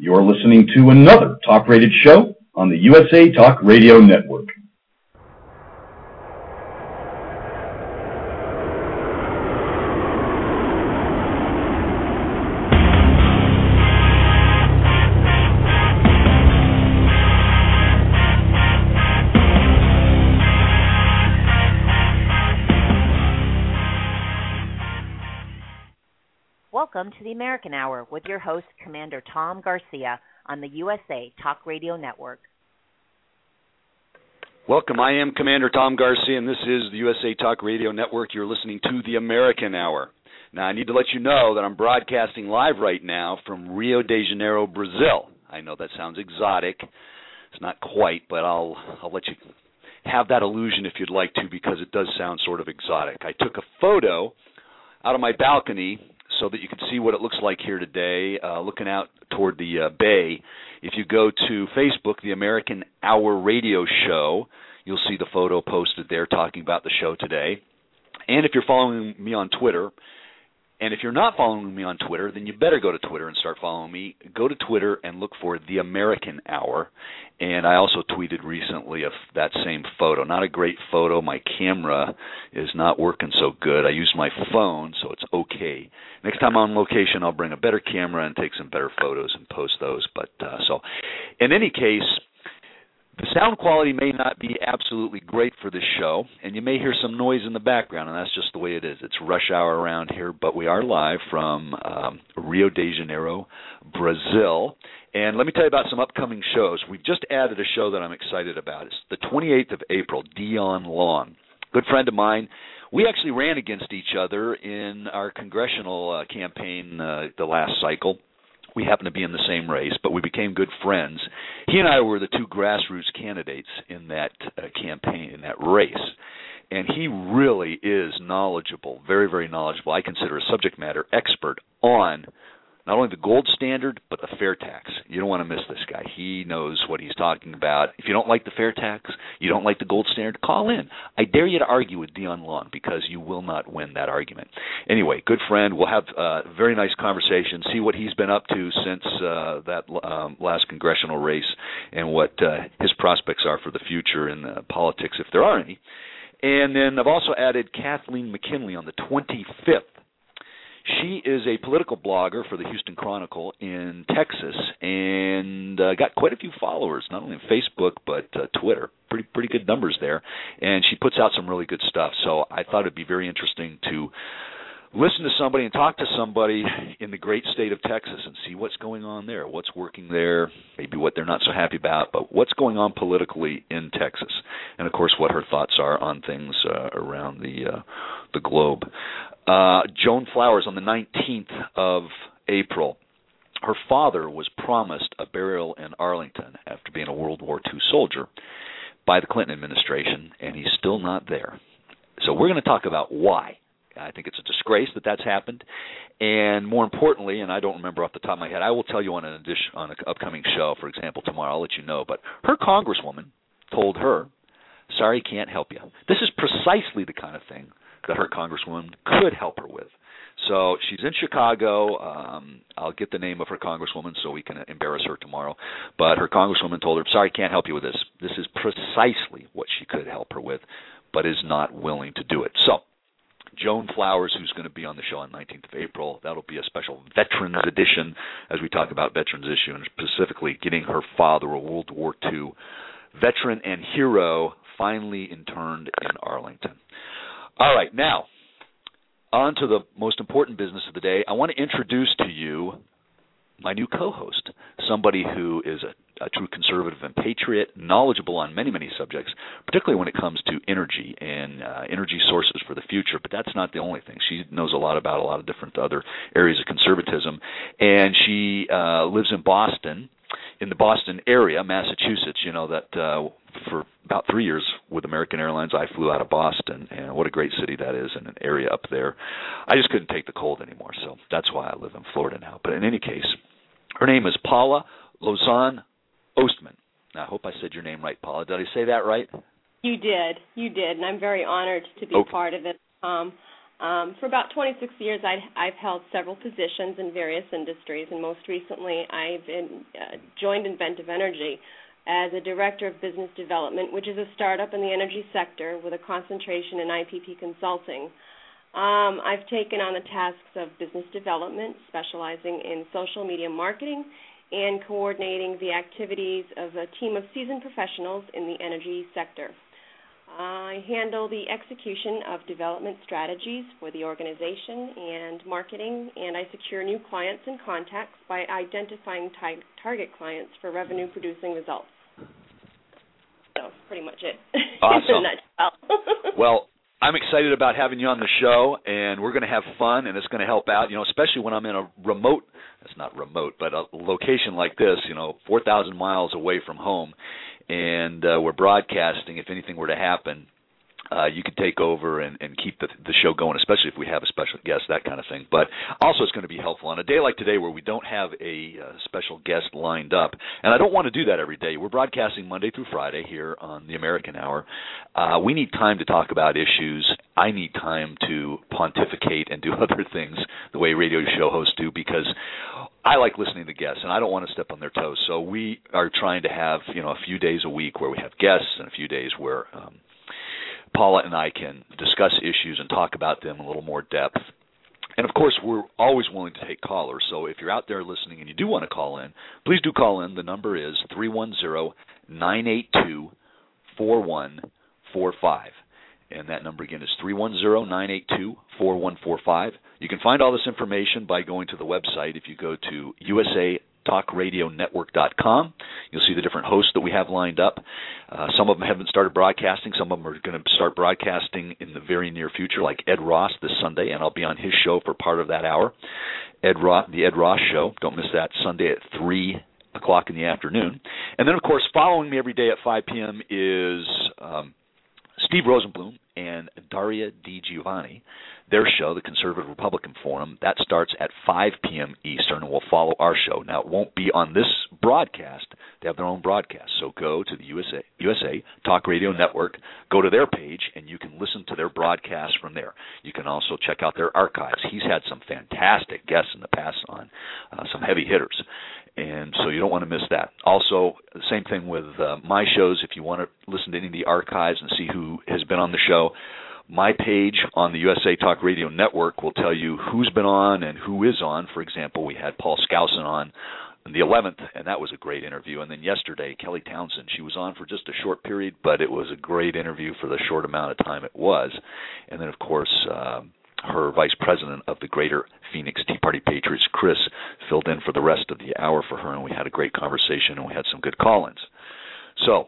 You're listening to another top-rated show on the USA Talk Radio Network. Welcome to the American Hour with your host, Commander Tom Garcia, on the USA Talk Radio Network. Welcome. I am Commander Tom Garcia, and this is the USA Talk Radio Network. You're listening to the American Hour. Now, I need to let you know that I'm broadcasting live right now from Rio de Janeiro, Brazil. I know that sounds exotic. It's not quite, but I'll let you have that illusion if you'd like to, because it does sound sort of exotic. I took a photo out of my balcony so that you can see what it looks like here today, looking out toward the bay. If you go to Facebook, the American Hour Radio Show, you'll see the photo posted there talking about the show today. And if you're following me on Twitter, and if you're not following me on Twitter, then you better go to Twitter and start following me. Go to Twitter and look for The American Hour. And I also tweeted recently of that same photo. Not a great photo. My camera is not working so good. I use my phone, so it's okay. Next time I'm on location, I'll bring a better camera and take some better photos and post those. But so, in any case, the sound quality may not be absolutely great for this show, and you may hear some noise in the background, and that's just the way it is. It's rush hour around here, but we are live from Rio de Janeiro, Brazil. And let me tell you about some upcoming shows. We've just added a show that I'm excited about. It's the 28th of April, Dion Long. Good friend of mine. We actually ran against each other in our congressional campaign the last cycle. We happened to be in the same race, but we became good friends. He and I were the two grassroots candidates in that campaign, in that race. And he really is knowledgeable, very, very knowledgeable. I consider a subject matter expert on not only the gold standard, but the fair tax. You don't want to miss this guy. He knows what he's talking about. If you don't like the fair tax, you don't like the gold standard, call in. I dare you to argue with Dion Long, because you will not win that argument. Anyway, good friend. We'll have a very nice conversation, see what he's been up to since that last congressional race, and what his prospects are for the future in politics, if there are any. And then I've also added Kathleen McKinley on the 25th. She is a political blogger for the Houston Chronicle in Texas, and got quite a few followers, not only on Facebook but Twitter. Pretty good numbers there, and she puts out some really good stuff. So I thought it'd be very interesting to listen to somebody and talk to somebody in the great state of Texas and see what's going on there, what's working there, maybe what they're not so happy about, but what's going on politically in Texas, and of course what her thoughts are on things around the globe. Joan Flowers on the 19th of April. Her father was promised a burial in Arlington after being a World War II soldier by the Clinton administration, and he's still not there. So we're going to talk about why. I think it's a disgrace that that's happened, and more importantly, and I don't remember off the top of my head, I will tell you on an upcoming show, for example, tomorrow, I'll let you know, but her congresswoman told her, sorry, can't help you. This is precisely the kind of thing that her congresswoman could help her with. So she's in Chicago. I'll get the name of her congresswoman so we can embarrass her tomorrow. But her congresswoman told her, sorry, can't help you with this. This is precisely what she could help her with, but is not willing to do it. So Joan Flowers, who's going to be on the show on 19th of April, that'll be a special Veterans Edition as we talk about Veterans issue, and specifically getting her father, a World War II veteran and hero, finally interned in Arlington. All right, now, on to the most important business of the day. I want to introduce to you my new co-host, somebody who is a true conservative and patriot, knowledgeable on many, many subjects, particularly when it comes to energy and energy sources for the future. But that's not the only thing. She knows a lot about a lot of different other areas of conservatism, and she lives in Boston, in the Boston area, Massachusetts. You know that for about 3 years with American Airlines, I flew out of Boston, and what a great city that is, and an area up there. I just couldn't take the cold anymore, so that's why I live in Florida now. But in any case, her name is Paula Lozan Ostman. Now, I hope I said your name right, Paula. Did I say that right? You did, and I'm very honored to be part of it. For about 26 years, I've held several positions in various industries, and most recently I've joined Inventive Energy as a Director of Business Development, which is a startup in the energy sector with a concentration in IPP consulting. I've taken on the tasks of business development, specializing in social media marketing and coordinating the activities of a team of seasoned professionals in the energy sector. I handle the execution of development strategies for the organization and marketing, and I secure new clients and contacts by identifying target clients for revenue-producing results. So that's pretty much it. Awesome. In a nutshell. Well, I'm excited about having you on the show, and we're going to have fun, and it's going to help out, especially when I'm in a remote, it's not remote, but a location like this, 4,000 miles away from home, and we're broadcasting. If anything were to happen, you could take over and keep the show going, especially if we have a special guest, that kind of thing. But also it's going to be helpful on a day like today where we don't have a special guest lined up. And I don't want to do that every day. We're broadcasting Monday through Friday here on the American Hour. We need time to talk about issues. I need time to pontificate and do other things the way radio show hosts do, because I like listening to guests, and I don't want to step on their toes. So we are trying to have, a few days a week where we have guests and a few days where Paula and I can discuss issues and talk about them in a little more depth. And, of course, we're always willing to take callers. So if you're out there listening and you do want to call in, please do call in. The number is 310-982-4145. And that number, again, is 310-982-4145. You can find all this information by going to the website. If you go to USATalkRadioNetwork.com, you'll see the different hosts that we have lined up. Some of them haven't started broadcasting. Some of them are going to start broadcasting in the very near future, like Ed Ross this Sunday, and I'll be on his show for part of that hour. The Ed Ross Show. Don't miss that, Sunday at 3 o'clock in the afternoon. And then, of course, following me every day at 5 p.m. is Steve Rosenblum and Daria DiGiovanni. Their show, the Conservative Republican Forum, that starts at 5 p.m. Eastern and will follow our show. Now, it won't be on this broadcast. They have their own broadcast. So go to the USA Talk Radio Network, go to their page, and you can listen to their broadcast from there. You can also check out their archives. He's had some fantastic guests in the past on some heavy hitters, and so you don't want to miss that. Also, the same thing with my shows. If you want to listen to any of the archives and see who has been on the show, my page on the USA Talk Radio Network will tell you who's been on and who is on. For example, we had Paul Skousen on the 11th, and that was a great interview. And then yesterday, Kelly Townsend, she was on for just a short period, but it was a great interview for the short amount of time it was. And then, of course, her vice president of the Greater Phoenix Tea Party Patriots, Chris, filled in for the rest of the hour for her, and we had a great conversation, and we had some good call-ins. So,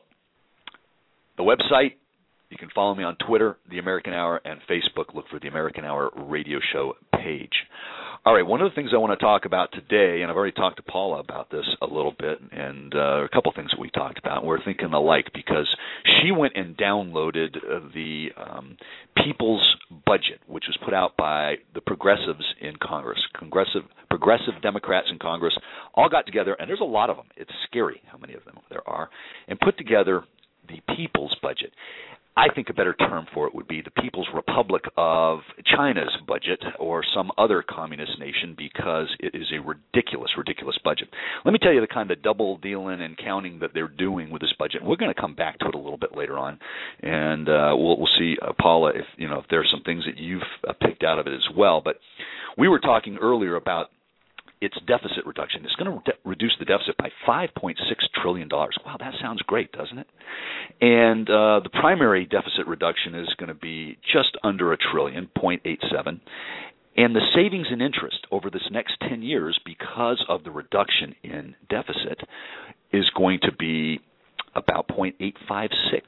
the website, you can follow me on Twitter, The American Hour, and Facebook. Look for The American Hour radio show page. All right, one of the things I want to talk about today, and I've already talked to Paula about this a little bit, and a couple things that we talked about, and we're thinking alike, because she went and downloaded the People's Budget, which was put out by the progressives in Congress. Progressive Democrats in Congress all got together, and there's a lot of them. It's scary how many of them there are, and put together the People's Budget. I think a better term for it would be the People's Republic of China's budget, or some other communist nation, because it is a ridiculous, ridiculous budget. Let me tell you the kind of double dealing and counting that they're doing with this budget. We're going to come back to it a little bit later on, and we'll see, Paula, if there's some things that you've picked out of it as well. But we were talking earlier about its deficit reduction. It's going to reduce the deficit by $5.6 trillion. Wow, that sounds great, doesn't it? And the primary deficit reduction is going to be just under $1 trillion, 0.87. And the savings in interest over this next 10 years, because of the reduction in deficit, is going to be about 0.856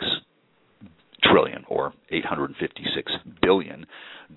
trillion, or $856 billion.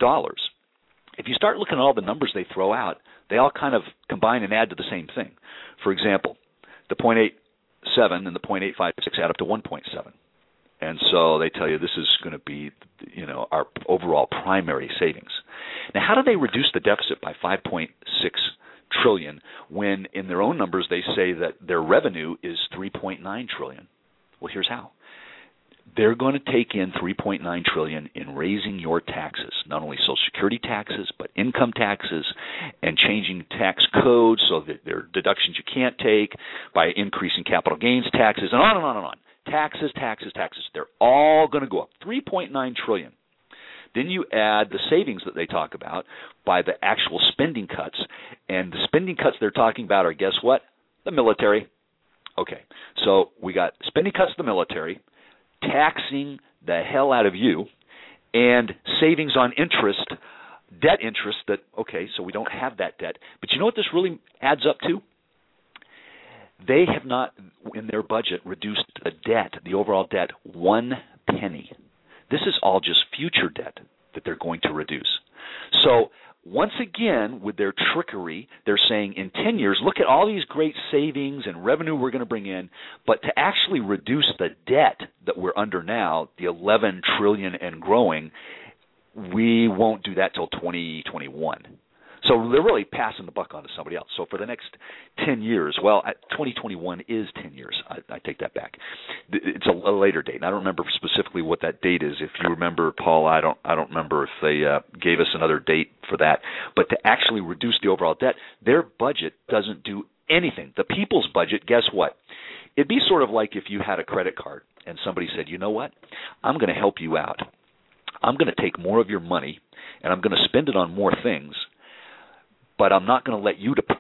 If you start looking at all the numbers they throw out, they all kind of combine and add to the same thing. For example, the 0.87 and the 0.856 add up to 1.7. And so they tell you this is going to be, our overall primary savings. Now, how do they reduce the deficit by $5.6 trillion when in their own numbers they say that their revenue is $3.9 trillion? Well, here's how. they're going to take in $3.9 trillion in raising your taxes, not only Social Security taxes, but income taxes, and changing tax codes so that there are deductions you can't take, by increasing capital gains taxes, and on and on and on. Taxes, taxes, taxes. They're all going to go up. $3.9 trillion. Then you add the savings that they talk about by the actual spending cuts. And the spending cuts they're talking about are, guess what? The military. Okay, so we got spending cuts to the military, taxing the hell out of you, and savings on interest, debt interest that, okay, so we don't have that debt. But you know what this really adds up to? They have not, in their budget, reduced the debt, the overall debt, 1 penny. This is all just future debt that they're going to reduce. So once again, with their trickery, they're saying in 10 years, look at all these great savings and revenue we're going to bring in, but to actually reduce the debt that we're under now, the $11 trillion and growing, we won't do that till 2021. So they're really passing the buck on to somebody else. So for the next 10 years, well, 2021 is 10 years. I take that back. It's a later date. And I don't remember specifically what that date is. If you remember, Paul, I don't remember if they gave us another date for that. But to actually reduce the overall debt, their budget doesn't do anything. The people's budget, guess what? It'd be sort of like if you had a credit card and somebody said, you know what, I'm going to help you out. I'm going to take more of your money and I'm going to spend it on more things. But I'm not going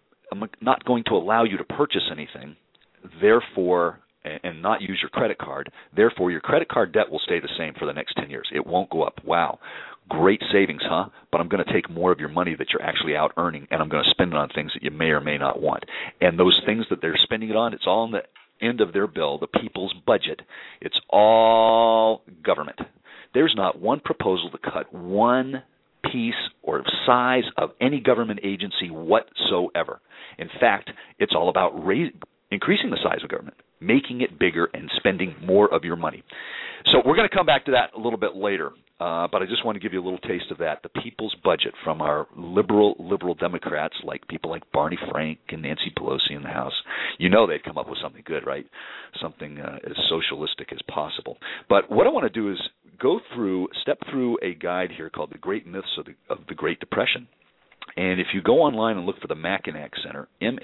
to allow you to purchase anything, therefore, and not use your credit card. Therefore, your credit card debt will stay the same for the next 10 years. It won't go up. Wow, great savings, huh? But I'm going to take more of your money that you're actually out earning, and I'm going to spend it on things that you may or may not want. And those things that they're spending it on, it's all on the end of their bill, the people's budget. It's all government. There's not one proposal to cut one piece or size of any government agency whatsoever. In fact, it's all about increasing the size of government, making it bigger and spending more of your money. So we're going to come back to that a little bit later, but I just want to give you a little taste of that, the people's budget from our liberal Democrats, like people like Barney Frank and Nancy Pelosi in the House. You know they'd come up with something good, right? Something as socialistic as possible. But what I want to do is step through a guide here called The Great Myths of the Great Depression. And if you go online and look for the Mackinac Center,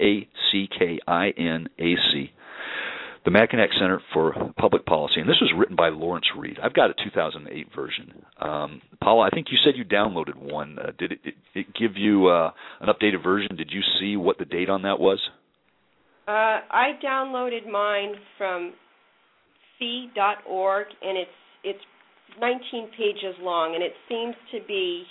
M-A-C-K-I-N-A-C, the Mackinac Center for Public Policy, and this was written by Lawrence Reed. I've got a 2008 version. Paula, I think you said you downloaded one. Did it give you an updated version? Did you see what the date on that was? I downloaded mine from fee.org, and it's 19 pages long, and it seems to be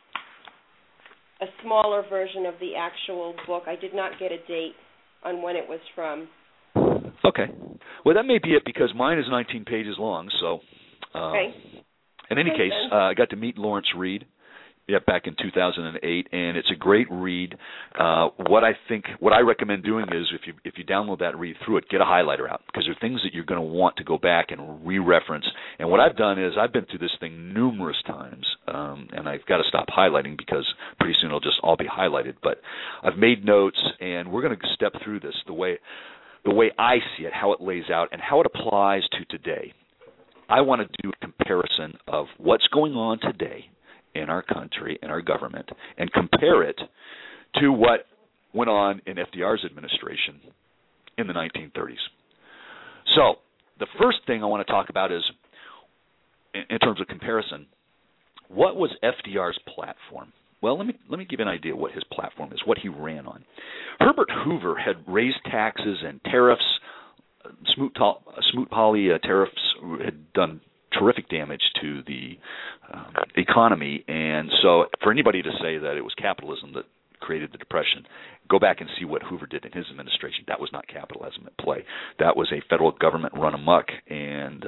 a smaller version of the actual book. I did not get a date on when it was from. Okay. Well, that may be it because mine is 19 pages long. So, okay. In any case, I got to meet Lawrence Reed back in 2008, and it's a great read. What I recommend doing is if you download that and read through it, get a highlighter out because there are things that you're going to want to go back and re-reference. And what I've done is I've been through this thing numerous times, and I've got to stop highlighting because pretty soon it'll just all be highlighted. But I've made notes, and we're going to step through this the way I see it, how it lays out, and how it applies to today. I want to do a comparison of what's going on today in our country, in our government, and compare it to what went on in FDR's administration in the 1930s. So the first thing I want to talk about is, in terms of comparison, what was FDR's platform? Well, let me give you an idea what his platform is, what he ran on. Herbert Hoover had raised taxes and tariffs. Smoot-Hawley tariffs had done terrific damage to the economy, and so for anybody to say that it was capitalism that created the Depression, go back and see what Hoover did in his administration. That was not capitalism at play. That was a federal government run amok and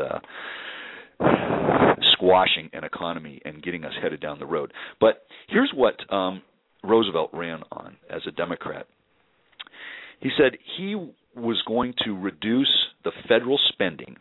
squashing an economy and getting us headed down the road. But here's what Roosevelt ran on as a Democrat. He said he was going to reduce the federal spending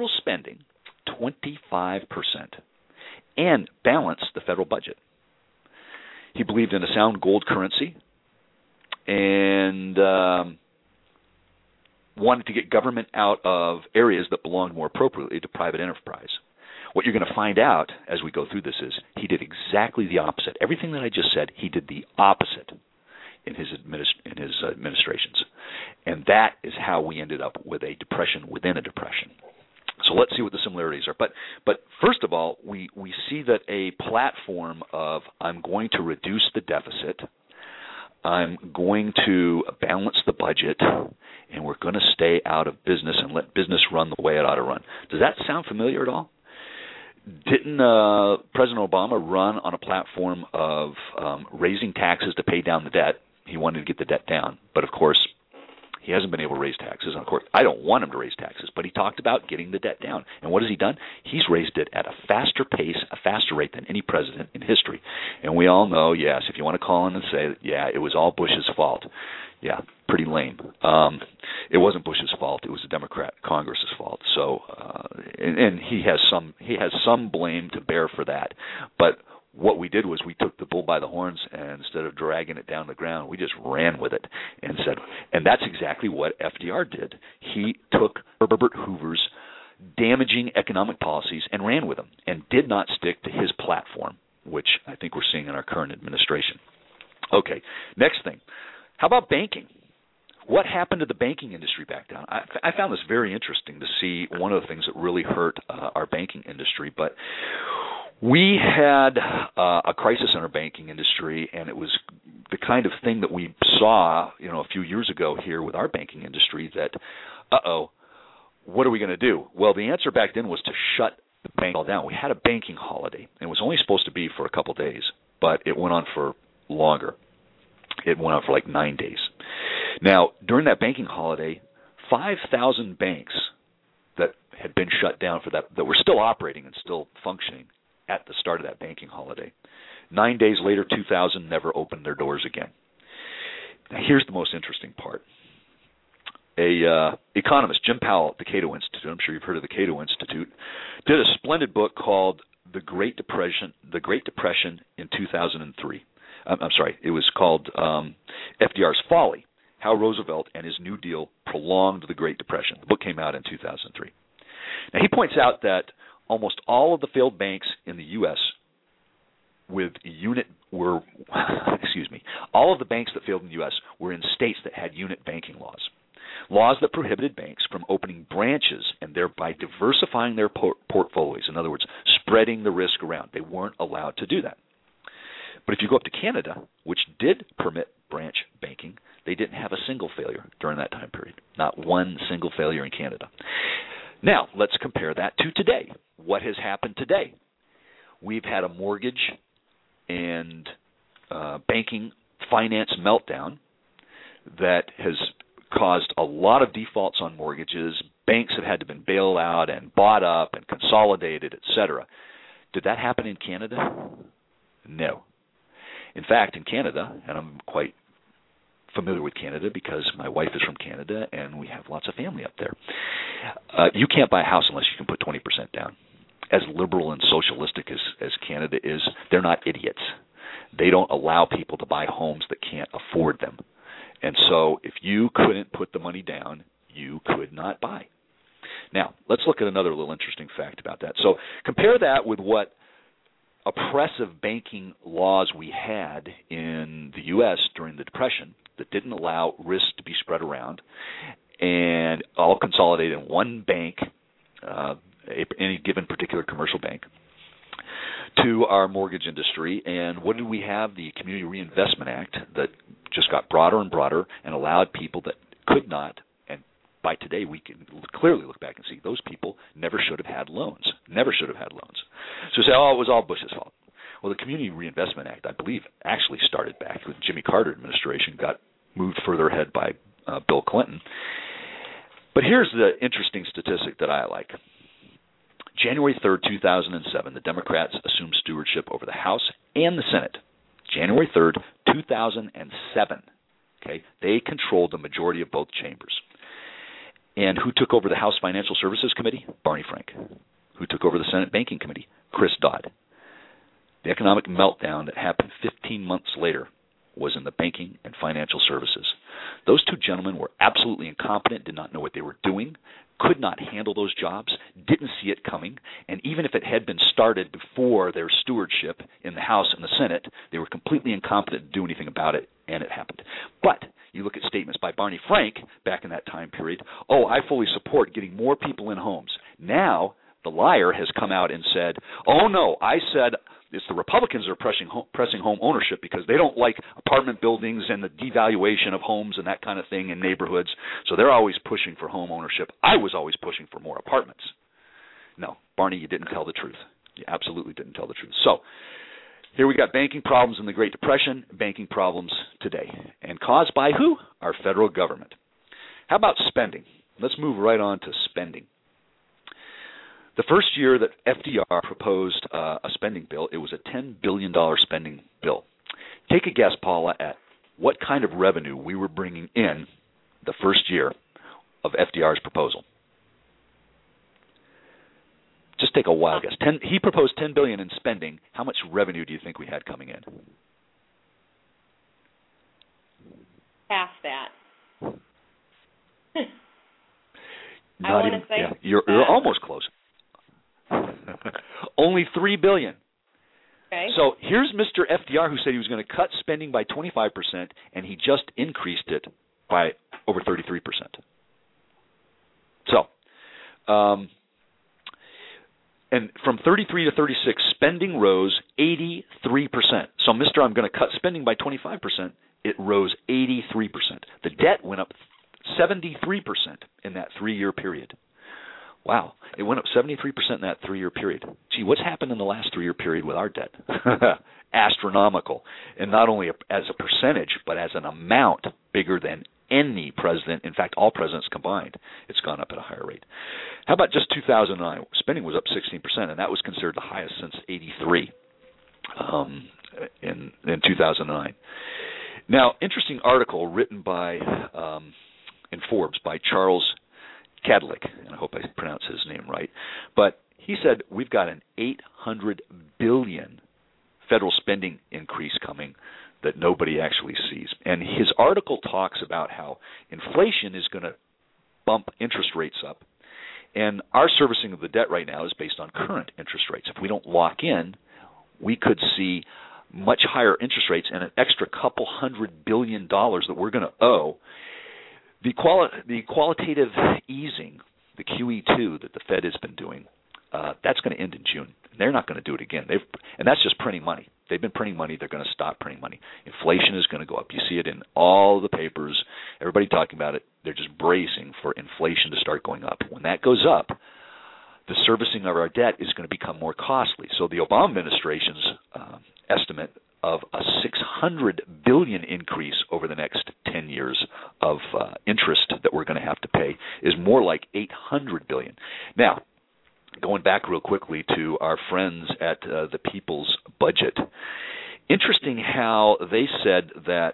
25% and balance the federal budget. He believed in a sound gold currency, and wanted to get government out of areas that belonged more appropriately to private enterprise. What you're going to find out as we go through this is he did exactly the opposite. Everything that I just said, he did the opposite in his administrations. And that is how we ended up with a depression within a depression. So let's see what the similarities are. But first of all, we see that a platform of I'm going to reduce the deficit, I'm going to balance the budget, and we're going to stay out of business and let business run the way it ought to run. Does that sound familiar at all? Didn't President Obama run on a platform of raising taxes to pay down the debt? He wanted to get the debt down. But, of course, he hasn't been able to raise taxes. And, of course, I don't want him to raise taxes, but he talked about getting the debt down. And what has he done? He's raised it at a faster pace, a faster rate than any president in history. And we all know, yes, if you want to call in and say, yeah, it was all Bush's fault. Yeah, pretty lame. It wasn't Bush's fault. It was the Democrat Congress's fault. So, and he has some blame to bear for that. But what we did was we took the bull by the horns, and instead of dragging it down the ground, we just ran with it and said, and that's exactly what FDR did. He took Herbert Hoover's damaging economic policies and ran with them, and did not stick to his platform, which I think we're seeing in our current administration. Okay, next thing. How about banking? What happened to the banking industry back then? I found this very interesting to see one of the things that really hurt our banking industry. But we had a crisis in our banking industry, and it was the kind of thing that we saw, a few years ago here with our banking industry that, what are we going to do? Well, the answer back then was to shut the bank all down. We had a banking holiday, and it was only supposed to be for a couple days, but it went on for longer. It went on for like 9 days. Now, during that banking holiday, 5,000 banks that had been shut down for that were still operating and still functioning at the start of that banking holiday. 9 days later, 2,000 never opened their doors again. Now, here's the most interesting part. Economist, Jim Powell at the Cato Institute, I'm sure you've heard of the Cato Institute, did a splendid book called The Great Depression in 2003. I'm sorry, it was called FDR's Folly, How Roosevelt and His New Deal Prolonged the Great Depression. The book came out in 2003. Now, he points out that almost all of the failed banks in the U.S. all of the banks that failed in the U.S. were in states that had unit banking laws that prohibited banks from opening branches and thereby diversifying their portfolios. In other words, spreading the risk around. They weren't allowed to do that. But if you go up to Canada, which did permit branch banking, they didn't have a single failure during that time period. Not one single failure in Canada. Now, let's compare that to today. What has happened today? We've had a mortgage and banking finance meltdown that has caused a lot of defaults on mortgages. Banks have had to be bailed out and bought up and consolidated, etc. Did that happen in Canada? No. In fact, in Canada, and I'm quite familiar with Canada because my wife is from Canada and we have lots of family up there, you can't buy a house unless you can put 20% down. As liberal and socialistic as Canada is, they're not idiots. They don't allow people to buy homes that can't afford them. And so if you couldn't put the money down, you could not buy. Now, let's look at another little interesting fact about that. So compare that with what oppressive banking laws we had in the U.S. during the Depression that didn't allow risk to be spread around and all consolidated in one bank, any given particular commercial bank, to our mortgage industry. And what did we have? The Community Reinvestment Act that just got broader and broader and allowed people that could not, and by today we can clearly look back and see those people never should have had loans. Never should have had loans. So say, it was all Bush's fault. Well, the Community Reinvestment Act, I believe, actually started back with Jimmy Carter administration, got moved further ahead by Bill Clinton. But here's the interesting statistic that I like. January 3rd, 2007, the Democrats assumed stewardship over the House and the Senate. January 3rd, 2007. Okay, they controlled the majority of both chambers. And who took over the House Financial Services Committee? Barney Frank. Who took over the Senate Banking Committee? Chris Dodd. The economic meltdown that happened 15 months later was in the banking and financial services. Those two gentlemen were absolutely incompetent, did not know what they were doing, could not handle those jobs, didn't see it coming, and even if it had been started before their stewardship in the House and the Senate, they were completely incompetent to do anything about it, and it happened. But you look at statements by Barney Frank back in that time period, I fully support getting more people in homes. Now, the liar has come out and said, no, I said it's the Republicans that are pressing home ownership because they don't like apartment buildings and the devaluation of homes and that kind of thing in neighborhoods, so they're always pushing for home ownership. I was always pushing for more apartments. No, Barney, you didn't tell the truth. You absolutely didn't tell the truth. So here we got banking problems in the Great Depression, banking problems today. And caused by who? Our federal government. How about spending? Let's move right on to spending. The first year that FDR proposed a spending bill, it was a $10 billion spending bill. Take a guess, Paula, at what kind of revenue we were bringing in the first year of FDR's proposal. Just take a wild guess. He proposed $10 billion in spending. How much revenue do you think we had coming in? Half that. Not even. Yeah, you're almost close. Only $3 billion. Okay. So here's Mr. FDR who said he was going to cut spending by 25%, and he just increased it by over 33%. So, and from 33 to 36, spending rose 83%. So, Mr. I'm going to cut spending by 25%, it rose 83%. The debt went up 73% in that 3-year period. Wow, it went up 73% in that 3-year period. Gee, what's happened in the last 3-year period with our debt? Astronomical. And not only as a percentage, but as an amount bigger than any president, in fact, all presidents combined, it's gone up at a higher rate. How about just 2009? Spending was up 16%, and that was considered the highest since 83 in 2009. Now, interesting article written by in Forbes by Charles Cadlick, and I hope I pronounce his name right, but he said we've got an $800 billion federal spending increase coming that nobody actually sees. And his article talks about how inflation is going to bump interest rates up, and our servicing of the debt right now is based on current interest rates. If we don't lock in, we could see much higher interest rates and an extra couple $100 billion that we're going to owe. The qualitative easing, the QE2 that the Fed has been doing, that's going to end in June. They're not going to do it again. And that's just printing money. They've been printing money. They're going to stop printing money. Inflation is going to go up. You see it in all the papers. Everybody talking about it. They're just bracing for inflation to start going up. When that goes up, the servicing of our debt is going to become more costly. So the Obama administration's estimate of a $600 billion increase over the next 10 years of interest that we're going to have to pay is more like $800 billion. Now, going back real quickly to our friends at the People's Budget, interesting how they said that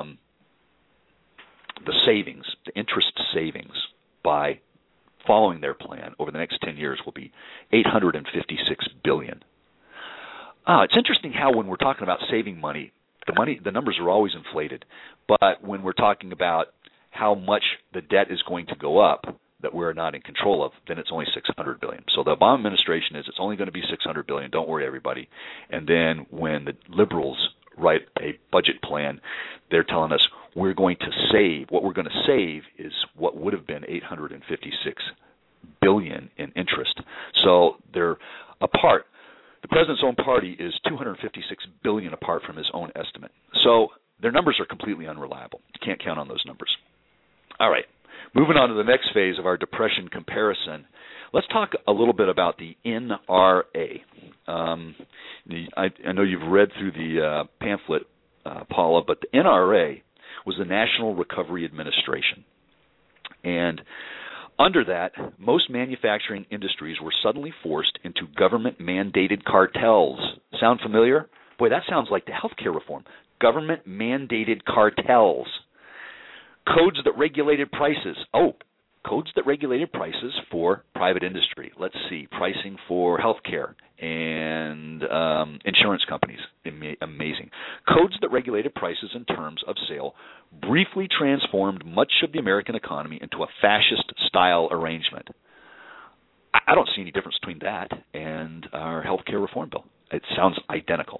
the savings, the interest savings by following their plan over the next 10 years will be $856 billion. It's interesting how when we're talking about saving money, the numbers are always inflated. But when we're talking about how much the debt is going to go up that we're not in control of, then it's only $600 billion. So the Obama administration is it's only going to be $600 billion. Don't worry, everybody. And then when the liberals write a budget plan, they're telling us we're going to save. What we're going to save is what would have been $856 billion in interest. So they're apart. The president's own party is $256 billion apart from his own estimate. So their numbers are completely unreliable. You can't count on those numbers. All right, moving on to the next phase of our depression comparison. Let's talk a little bit about the NRA. I know you've read through the pamphlet, Paula, but the NRA was the National Recovery Administration. And under that, most manufacturing industries were suddenly forced into government-mandated cartels. Sound familiar? Boy, that sounds like the healthcare reform. Government-mandated cartels. Codes that regulated prices. codes that regulated prices for private industry. Let's see, pricing for healthcare and insurance companies. Amazing. Codes that regulated prices and terms of sale briefly transformed much of the American economy into a fascist-style arrangement. I don't see any difference between that and our healthcare reform bill. It sounds identical.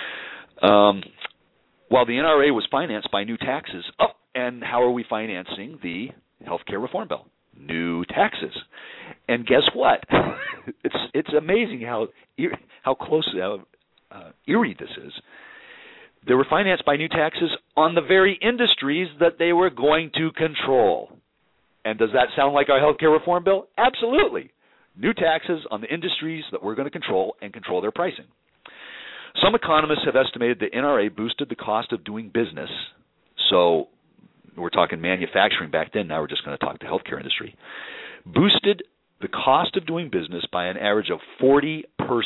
While the NRA was financed by new taxes, and how are we financing the healthcare reform bill? New taxes. And guess what? It's amazing how eerie this is. They were financed by new taxes on the very industries that they were going to control. And does that sound like our healthcare reform bill? Absolutely. New taxes on the industries that we're going to control and control their pricing. Some economists have estimated the NRA boosted the cost of doing business. So we're talking manufacturing back then. Now we're just going to talk the healthcare industry. Boosted the cost of doing business by an average of 40%.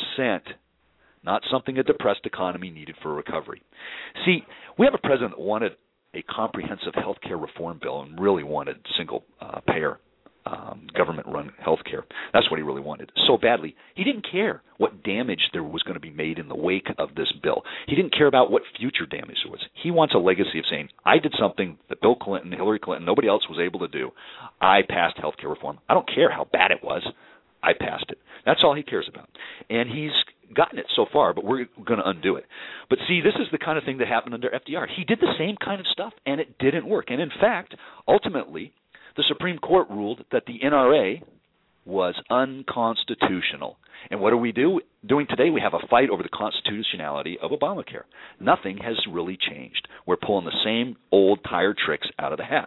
Not something a depressed economy needed for recovery. See, we have a president that wanted a comprehensive healthcare reform bill and really wanted single-payer government-run healthcare. That's what he really wanted so badly. He didn't care what damage there was going to be made in the wake of this bill. He didn't care about what future damage there was. He wants a legacy of saying, I did something that Bill Clinton, Hillary Clinton, nobody else was able to do. I passed healthcare reform. I don't care how bad it was. I passed it. That's all he cares about. And he's gotten it so far, but we're going to undo it. But see, this is the kind of thing that happened under FDR. He did the same kind of stuff, and it didn't work. And in fact, ultimately, the Supreme Court ruled that the NRA was unconstitutional. And what are we doing today? We have a fight over the constitutionality of Obamacare. Nothing has really changed. We're pulling the same old tired tricks out of the hat.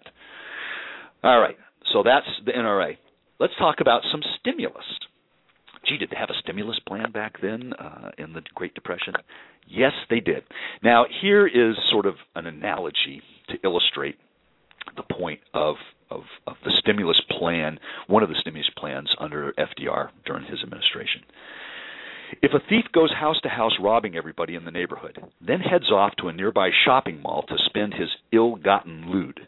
All right, so that's the NRA. Let's talk about some stimulus. Gee, did they have a stimulus plan back then in the Great Depression? Yes, they did. Now, here is sort of an analogy to illustrate the point of the stimulus plan, one of the stimulus plans under FDR during his administration. If a thief goes house to house robbing everybody in the neighborhood, then heads off to a nearby shopping mall to spend his ill-gotten loot,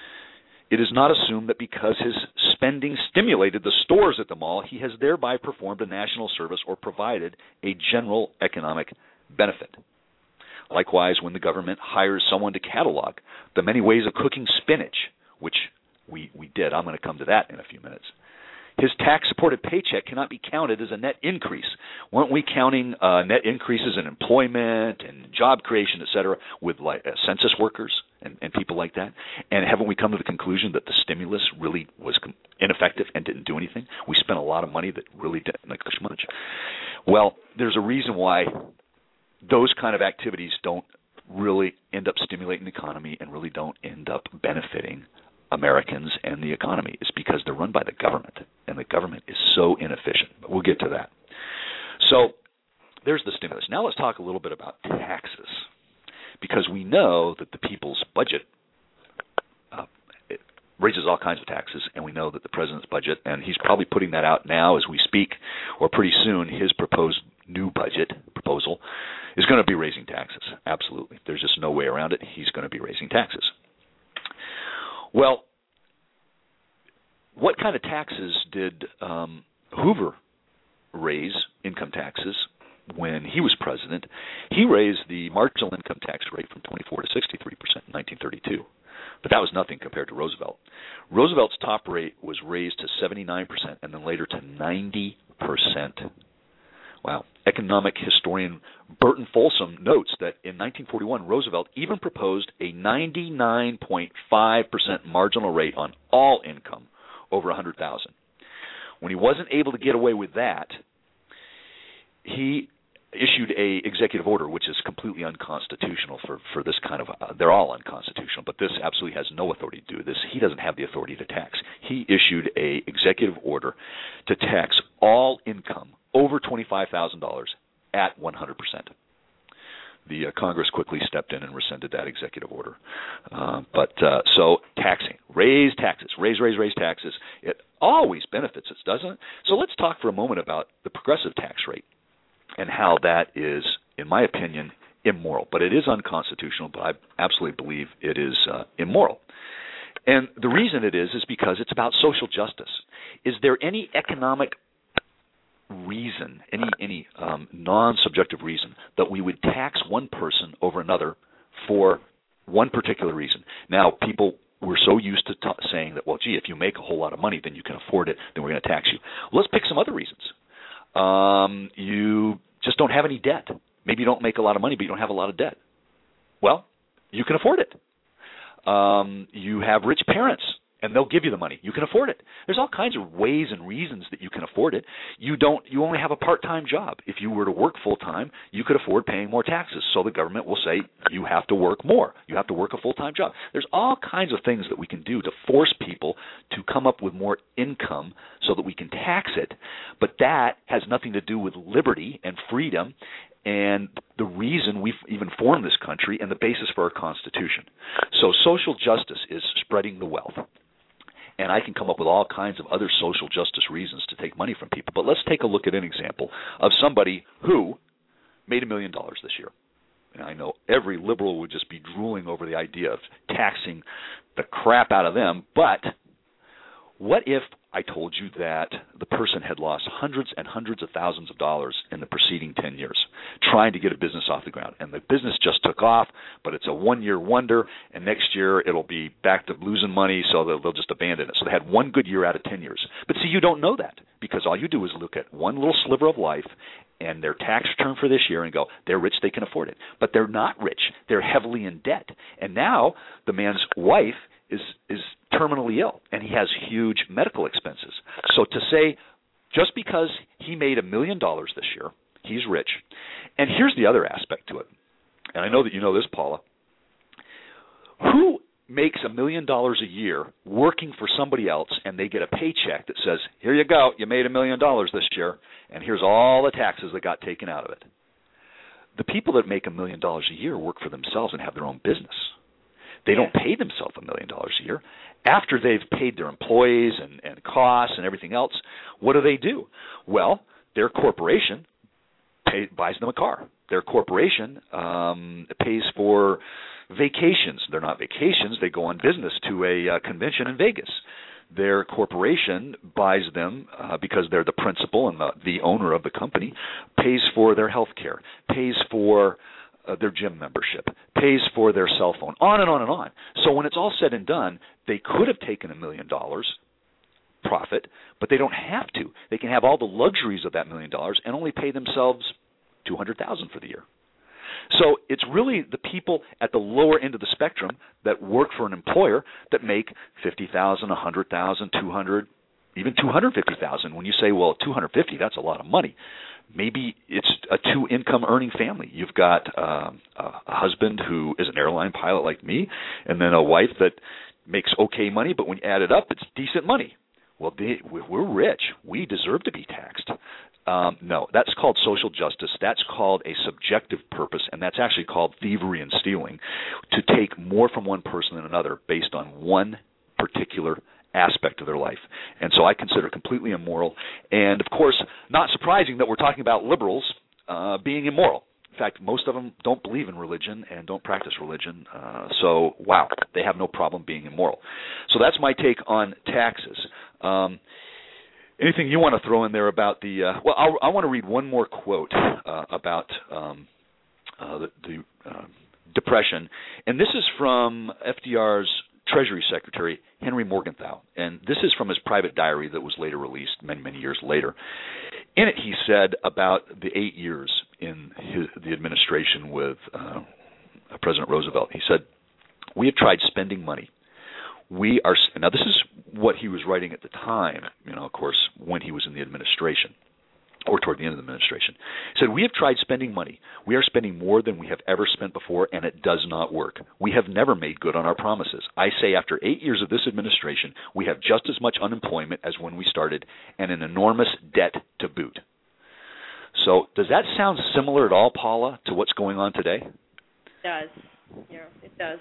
it is not assumed that because his spending stimulated the stores at the mall, he has thereby performed a national service or provided a general economic benefit. Likewise, when the government hires someone to catalog the many ways of cooking spinach, which we did, I'm going to come to that in a few minutes, his tax-supported paycheck cannot be counted as a net increase. Weren't we counting net increases in employment and job creation, et cetera, with census workers and people like that? And haven't we come to the conclusion that the stimulus really was ineffective and didn't do anything? We spent a lot of money that really didn't accomplish much. Well, there's a reason why those kind of activities don't really end up stimulating the economy and really don't end up benefiting Americans and the economy. It's because they're run by the government, and the government is so inefficient. But we'll get to that. So there's the stimulus. Now let's talk a little bit about taxes, because we know that the people's budget it raises all kinds of taxes, and we know that the president's budget, and he's probably putting that out now as we speak, or pretty soon, his proposed new budget proposal is going to be raising taxes. Absolutely. There's just no way around it. He's going to be raising taxes. Well, what kind of taxes did Hoover raise, income taxes, when he was president? He raised the marginal income tax rate from 24 to 63% in 1932. But that was nothing compared to Roosevelt. Roosevelt's top rate was raised to 79% and then later to 90%. Wow. Economic historian Burton Folsom notes that in 1941, Roosevelt even proposed a 99.5% marginal rate on all income over $100,000. When he wasn't able to get away with that, he issued a executive order, which is completely unconstitutional for this kind of, they're all unconstitutional, but this absolutely has no authority to do this. He doesn't have the authority to tax. He issued a executive order to tax all income over $25,000 at 100%. The Congress quickly stepped in and rescinded that executive order. So taxing, raise taxes, raise taxes. It always benefits us, doesn't it? So let's talk for a moment about the progressive tax rate and how that is, in my opinion, immoral. But it is unconstitutional, but I absolutely believe it is immoral. And the reason it is because it's about social justice. Is there any economic reason, any non-subjective reason that we would tax one person over another for one particular reason? Now, people were so used to saying that, well, gee, if you make a whole lot of money, then you can afford it, then we're going to tax you. Well, let's pick some other reasons. You just don't have any debt. Maybe you don't make a lot of money, but you don't have a lot of debt. Well, you can afford it. You have rich parents, and they'll give you the money. You can afford it. There's all kinds of ways and reasons that you can afford it. You only have a part-time job. If you were to work full-time, you could afford paying more taxes. So the government will say you have to work more. You have to work a full-time job. There's all kinds of things that we can do to force people to come up with more income so that we can tax it. But that has nothing to do with liberty and freedom and the reason we've even formed this country and the basis for our Constitution. So social justice is spreading the wealth. And I can come up with all kinds of other social justice reasons to take money from people. But let's take a look at an example of somebody who made $1 million this year. And I know every liberal would just be drooling over the idea of taxing the crap out of them. But what if I told you that the person had lost hundreds and hundreds of thousands of dollars in the preceding 10 years trying to get a business off the ground, and the business just took off, but it's a one-year wonder, and next year it'll be back to losing money, so they'll just abandon it. So they had one good year out of 10 years. But see, you don't know that, because all you do is look at one little sliver of life and their tax return for this year and go, they're rich, they can afford it. But they're not rich. They're heavily in debt. And now the man's wife is terminally ill, and he has huge medical expenses. So to say just because he made $1 million this year, he's rich. And here's the other aspect to it, and I know that you know this, Paula. Who makes $1 million a year working for somebody else, and they get a paycheck that says, here you go, you made $1 million this year, and here's all the taxes that got taken out of it? The people that make $1 million a year work for themselves and have their own business. They don't pay themselves $1 million a year. After they've paid their employees and costs and everything else, what do? Well, their corporation buys them a car. Their corporation pays for vacations. They're not vacations. They go on business to a convention in Vegas. Their corporation buys them because they're the principal and the owner of the company, pays for their health care, pays for their gym membership, pays for their cell phone, on and on and on. So when it's all said and done, they could have taken $1 million profit, but they don't have to. They can have all the luxuries of that $1 million and only pay themselves $200,000 for the year. So it's really the people at the lower end of the spectrum that work for an employer that make $50,000, $100,000, $200,000, even $250,000. When you say, well, $250,000, that's a lot of money. Maybe it's a two-income earning family. You've got a husband who is an airline pilot like me, and then a wife that makes okay money, but when you add it up, it's decent money. Well, we're rich. We deserve to be taxed. No, that's called social justice. That's called a subjective purpose, and that's actually called thievery and stealing, to take more from one person than another based on one particular aspect of their life. And so I consider it completely immoral. And, of course, not surprising that we're talking about liberals being immoral. In fact, most of them don't believe in religion and don't practice religion. So, wow, they have no problem being immoral. So that's my take on taxes. Anything you want to throw in there about the well, I want to read one more quote about the Depression. And this is from FDR's Treasury Secretary, Henry Morgenthau. And this is from his private diary that was later released many, many years later. In it, he said about the 8 years in the administration with President Roosevelt, he said, "We have tried spending money. We are," now this is what he was writing at the time, of course, when he was in the administration, or toward the end of the administration. He said, "We have tried spending money. We are spending more than we have ever spent before, and it does not work. We have never made good on our promises. I say after 8 years of this administration, we have just as much unemployment as when we started, and an enormous debt to boot." So does that sound similar at all, Paula, to what's going on today? It does. Yeah, it does.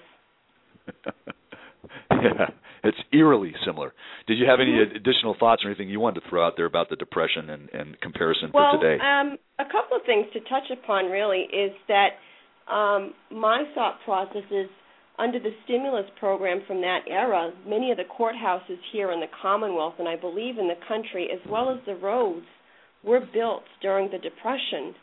Yeah, it's eerily similar. Did you have any additional thoughts or anything you wanted to throw out there about the Depression and comparison to today? Well, a couple of things to touch upon really is that my thought process is under the stimulus program from that era, many of the courthouses here in the Commonwealth, and I believe in the country, as well as the roads, were built during the Depression.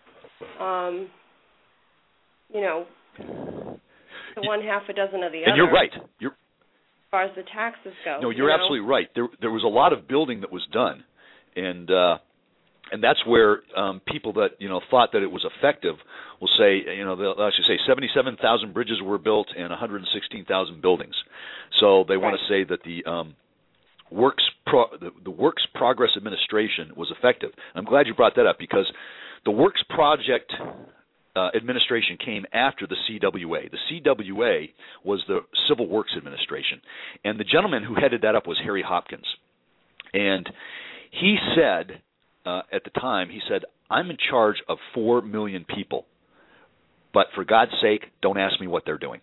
The one half a dozen of the other. And you're right. As far as the taxes go. No, you're absolutely right. There was a lot of building that was done, and that's where people that thought that it was effective will say, they'll actually say 77,000 bridges were built and 116,000 buildings. So they want to say that the Works Progress Administration was effective. I'm glad you brought that up, because the Works Project Administration came after the CWA. The CWA was the Civil Works Administration, and the gentleman who headed that up was Harry Hopkins. And he said, at the time, he said, I'm in charge of 4 million people, but for God's sake, don't ask me what they're doing.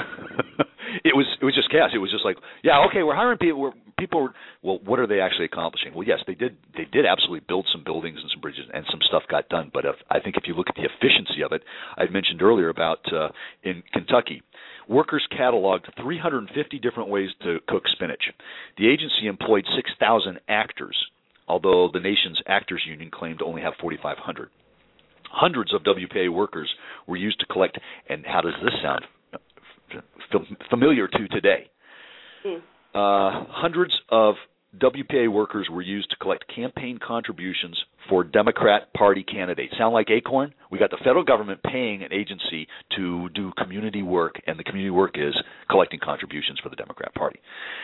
It was just chaos. It was just like, yeah, okay, we're hiring people. Well, what are they actually accomplishing? Well, yes, they did absolutely build some buildings and some bridges, and some stuff got done. But I think if you look at the efficiency of it, I mentioned earlier about in Kentucky, workers cataloged 350 different ways to cook spinach. The agency employed 6,000 actors, although the nation's actors union claimed to only have 4,500. Hundreds of WPA workers were used to collect, and how does this sound familiar to today? Hundreds of WPA workers were used to collect campaign contributions for Democrat Party candidates. Sound like Acorn? We got the federal government paying an agency to do community work, and the community work is collecting contributions for the Democrat Party.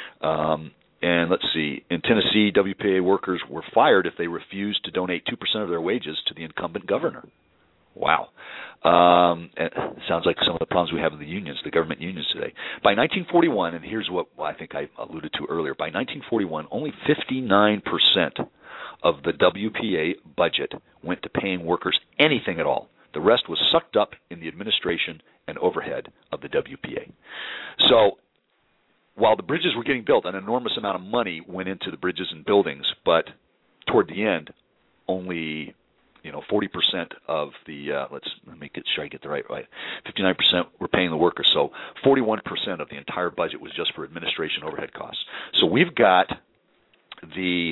And let's see, in Tennessee, WPA workers were fired if they refused to donate 2% of their wages to the incumbent governor. Wow. It sounds like some of the problems we have in the unions, the government unions today. By 1941, and here's what I think I alluded to earlier, by 1941, only 59% of the WPA budget went to paying workers anything at all. The rest was sucked up in the administration and overhead of the WPA. So while the bridges were getting built, an enormous amount of money went into the bridges and buildings, but toward the end, only 40% of the let me get sure I get the right. 59% were paying the workers, so 41% of the entire budget was just for administration overhead costs. So we've got the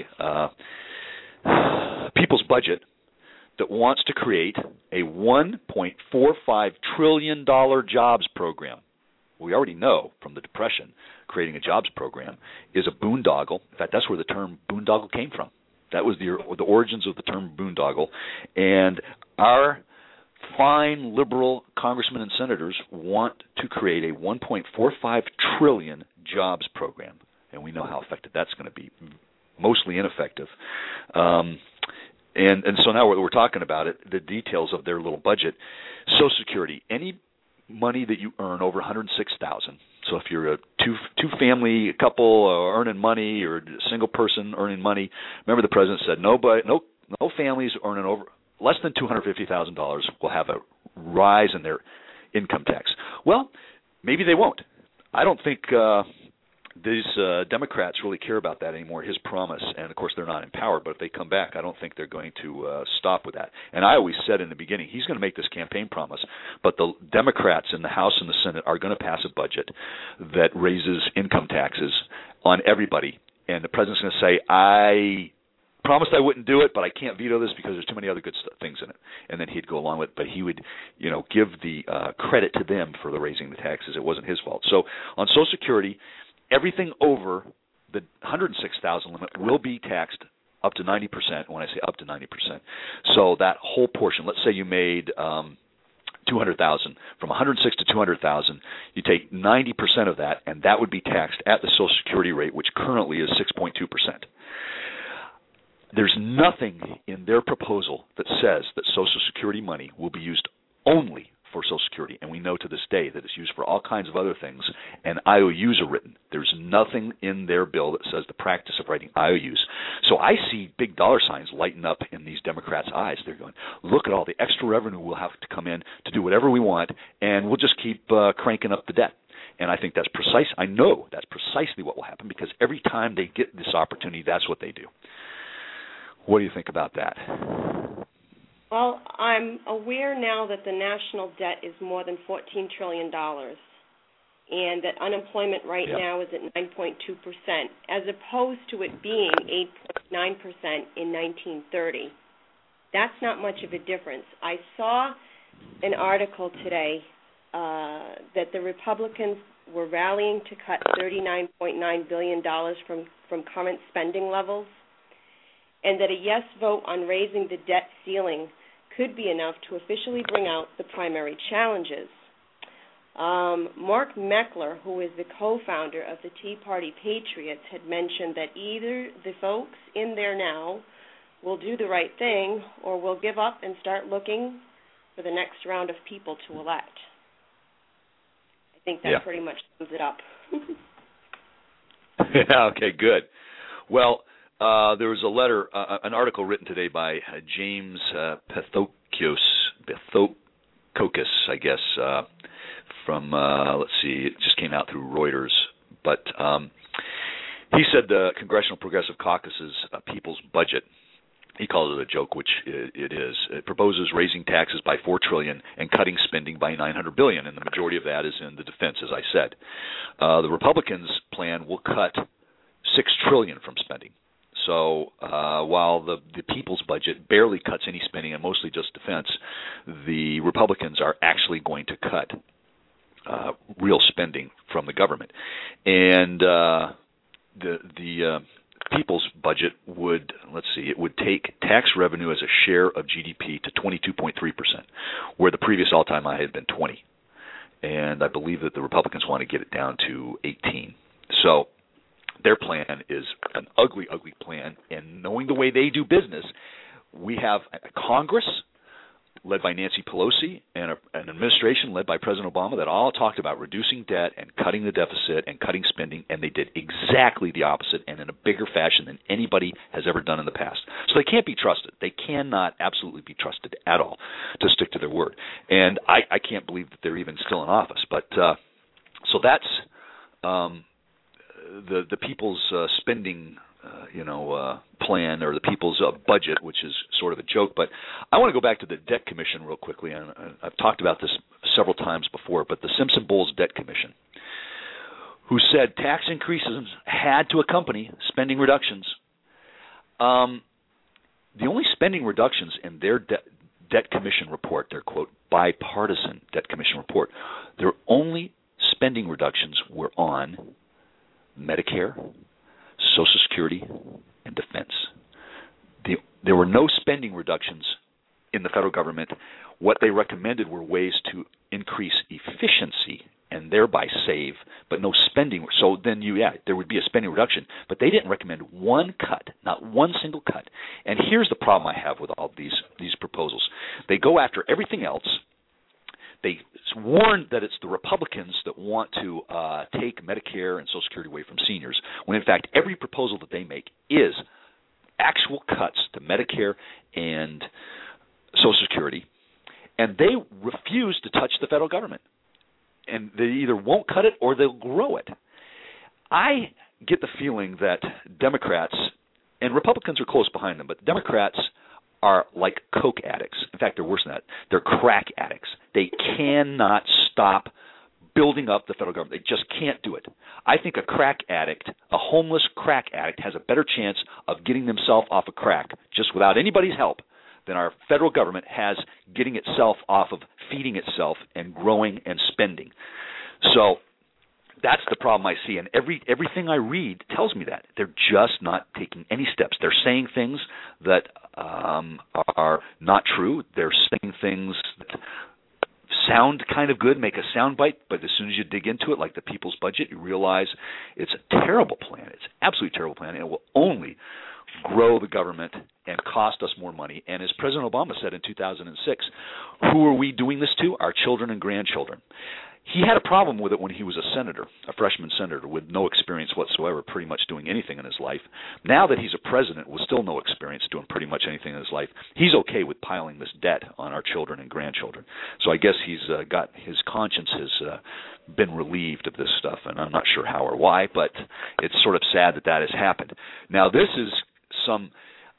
people's budget that wants to create a $1.45 trillion jobs program. We already know from the Depression, creating a jobs program is a boondoggle. In fact, that's where the term boondoggle came from. That was the origins of the term boondoggle. And our fine liberal congressmen and senators want to create a $1.45 trillion jobs program. And we know how effective that's going to be. Mostly ineffective. And so now we're talking about it, the details of their little budget. Social Security, any money that you earn over $106,000. So if you're a two-family couple earning money, or a single person earning money, remember the president said no families earning over less than $250,000 will have a rise in their income tax. Well, maybe they won't. I don't think these Democrats really care about that anymore, his promise. And, of course, they're not in power. But if they come back, I don't think they're going to stop with that. And I always said in the beginning, he's going to make this campaign promise. But the Democrats in the House and the Senate are going to pass a budget that raises income taxes on everybody. And the president's going to say, I promised I wouldn't do it, but I can't veto this because there's too many other good things in it. And then he'd go along with it. But he would, give the credit to them for the raising the taxes. It wasn't his fault. So on Social Security, everything over the $106,000 limit will be taxed up to 90%. When I say up to 90%, so that whole portion. Let's say you made $200,000 from $106,000 to $200,000. You take 90% of that, and that would be taxed at the Social Security rate, which currently is 6.2%. There's nothing in their proposal that says that Social Security money will be used only for Social Security, and we know to this day that it's used for all kinds of other things, and IOUs are written. There's nothing in their bill that says the practice of writing IOUs. So I see big dollar signs lighten up in these Democrats' eyes. They're going, look at all the extra revenue we'll have to come in to do whatever we want, and we'll just keep cranking up the debt. And I think I know that's precisely what will happen, because every time they get this opportunity, that's what they do. What do you think about that? Well, I'm aware now that the national debt is more than $14 trillion. and that unemployment right now is at 9.2%, as opposed to it being 8.9% in 1930. That's not much of a difference. I saw an article today that the Republicans were rallying to cut $39.9 billion from current spending levels, and that a yes vote on raising the debt ceiling could be enough to officially bring out the primary challenges. Mark Meckler, who is the co-founder of the Tea Party Patriots, had mentioned that either the folks in there now will do the right thing or will give up and start looking for the next round of people to elect. I think that pretty much sums it up. Yeah, okay, good. Well, there was a letter, an article written today by James Pethokis, I guess, from, let's see, it just came out through Reuters. But he said the Congressional Progressive Caucus's People's Budget, he calls it a joke, which it is. It proposes raising taxes by $4 trillion and cutting spending by $900 billion, and the majority of that is in the defense, as I said. The Republicans' plan will cut $6 trillion from spending. So while the people's budget barely cuts any spending and mostly just defense, the Republicans are actually going to cut real spending from the government. And the people's budget would, it would take tax revenue as a share of GDP to 22.3%, where the previous all-time high had been 20. And I believe that the Republicans want to get it down to 18. So their plan is an ugly, ugly plan. And knowing the way they do business, we have a Congress led by Nancy Pelosi and an administration led by President Obama that all talked about reducing debt and cutting the deficit and cutting spending, and they did exactly the opposite and in a bigger fashion than anybody has ever done in the past. So they can't be trusted. They cannot absolutely be trusted at all to stick to their word. And I can't believe that they're even still in office. But so that's the people's spending plan, or the people's budget, which is sort of a joke. But I want to go back to the Debt Commission real quickly, and I've talked about this several times before, but the Simpson-Bowles Debt Commission, who said tax increases had to accompany spending reductions. The only spending reductions in their Debt Commission report, their, quote, bipartisan Debt Commission report, their only spending reductions were on Medicare, Social Security, and defense. There were no spending reductions in the federal government. What they recommended were ways to increase efficiency and thereby save, but no spending. So then there would be a spending reduction, but they didn't recommend one cut, not one single cut. And here's the problem I have with all these proposals. They go after everything else. They warn that it's the Republicans that want to take Medicare and Social Security away from seniors, when in fact every proposal that they make is actual cuts to Medicare and Social Security, and they refuse to touch the federal government. And they either won't cut it or they'll grow it. I get the feeling that Democrats, and Republicans are close behind them, but Democrats are like coke addicts. In fact, they're worse than that. They're crack addicts. They cannot stop building up the federal government. They just can't do it. I think a crack addict, a homeless crack addict, has a better chance of getting themselves off of crack just without anybody's help than our federal government has getting itself off of feeding itself and growing and spending. So that's the problem I see, and everything I read tells me that. They're just not taking any steps. They're saying things that are not true. They're saying things that sound kind of good, make a sound bite, but as soon as you dig into it, like the people's budget, you realize it's a terrible plan. It's an absolutely terrible plan, and it will only grow the government and cost us more money. And as President Obama said in 2006, who are we doing this to? Our children and grandchildren. He had a problem with it when he was a senator, a freshman senator with no experience whatsoever, pretty much doing anything in his life. Now that he's a president with still no experience doing pretty much anything in his life, he's okay with piling this debt on our children and grandchildren. So I guess he's got his conscience has been relieved of this stuff, and I'm not sure how or why, but it's sort of sad that has happened. Now this is some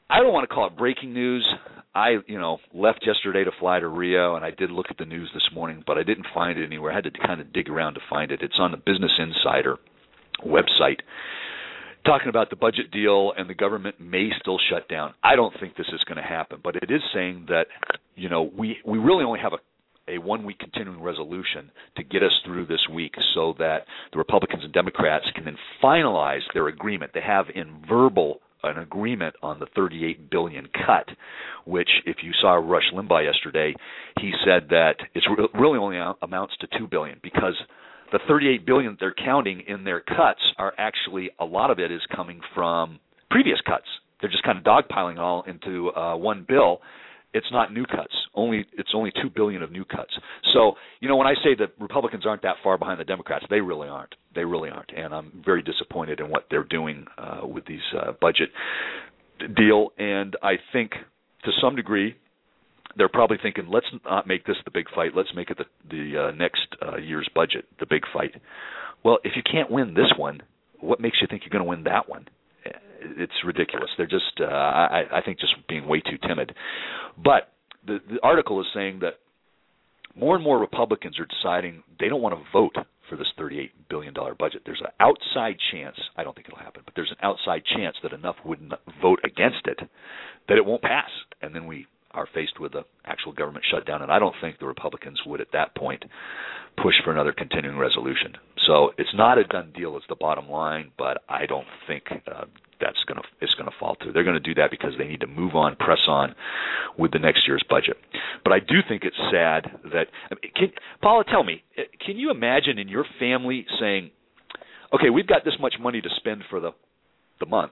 I don't want to call it breaking news. I left yesterday to fly to Rio, and I did look at the news this morning, but I didn't find it anywhere. I had to kind of dig around to find it. It's on the Business Insider website, talking about the budget deal, and the government may still shut down. I don't think this is going to happen, but it is saying that we really only have a 1-week continuing resolution to get us through this week, so that the Republicans and Democrats can then finalize their agreement. They have in verbal an agreement on the $38 billion cut, which, if you saw Rush Limbaugh yesterday, he said that it's really only amounts to $2 billion, because the $38 billion that they're counting in their cuts are actually, a lot of it is coming from previous cuts. They're just kind of dogpiling it all into one bill. It's not new cuts. It's only $2 billion of new cuts. So, when I say that Republicans aren't that far behind the Democrats, they really aren't. They really aren't. And I'm very disappointed in what they're doing with these budget deal. And I think, to some degree, they're probably thinking, let's not make this the big fight. Let's make it the next year's budget the big fight. Well, if you can't win this one, what makes you think you're going to win that one? It's ridiculous. They're just, I think, just being way too timid. But the article is saying that more and more Republicans are deciding they don't want to vote for this $38 billion budget. There's an outside chance, I don't think it'll happen, but there's an outside chance that enough would vote against it that it won't pass. And then we are faced with the actual government shutdown. And I don't think the Republicans would, at that point, push for another continuing resolution. So it's not a done deal, is the bottom line, but I don't think it's going to fall through. They're going to do that because they need to move on, press on with the next year's budget. But I do think it's sad that Paula, tell me, can you imagine in your family saying, okay, we've got this much money to spend for the month,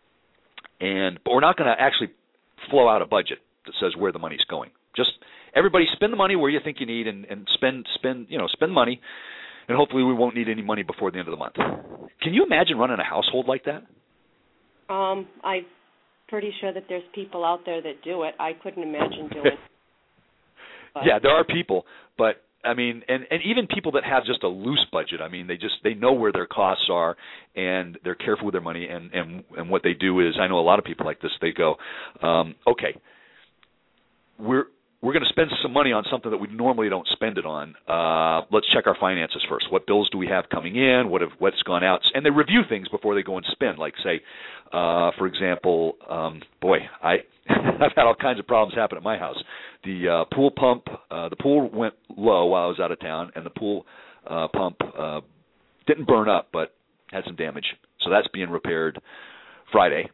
but we're not going to actually flow out a budget that says where the money's going. Just everybody spend the money where you think you need, and spend money, and hopefully we won't need any money before the end of the month. Can you imagine running a household like that? I'm pretty sure that there's people out there that do it. I couldn't imagine doing it. Yeah, there are people, but I mean, and even people that have just a loose budget. I mean, they know where their costs are, and they're careful with their money. And what they do is, I know a lot of people like this. They go, okay, we're going to spend some money on something that we normally don't spend it on. Let's check our finances first. What bills do we have coming in? What's gone out? And they review things before they go and spend. Like, say, for example, I've had all kinds of problems happen at my house. The pool pump, the pool went low while I was out of town, and the pool pump didn't burn up, but had some damage. So that's being repaired Friday.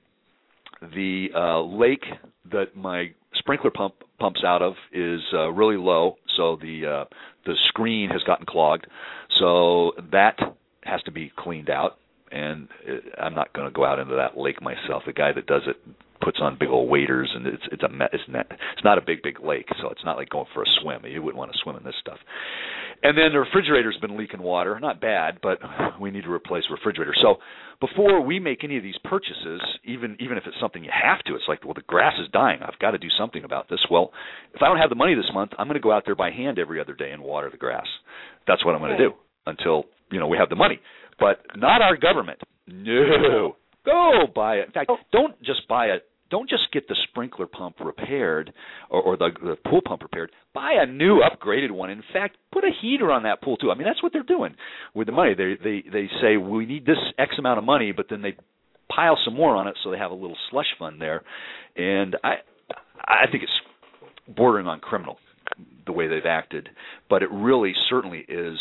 The lake that my sprinkler pumps out of is really low, so the screen has gotten clogged. So that has to be cleaned out, and I'm not going to go out into that lake myself. The guy that does it puts on big old waders, and it's not a big lake, so it's not like going for a swim. You wouldn't want to swim in this stuff. And then the refrigerator's been leaking water. Not bad, but we need to replace the refrigerator. So before we make any of these purchases, even if it's something you have to, it's like, well, the grass is dying. I've got to do something about this. Well, if I don't have the money this month, I'm going to go out there by hand every other day and water the grass. That's what I'm going to do until we have the money. But not our government. No. Go buy it. In fact, don't just get the sprinkler pump repaired or the pool pump repaired. Buy a new upgraded one. In fact, put a heater on that pool too. I mean, that's what they're doing with the money. They say we need this X amount of money, but then they pile some more on it, so they have a little slush fund there. And I think it's bordering on criminal the way they've acted, but it really certainly is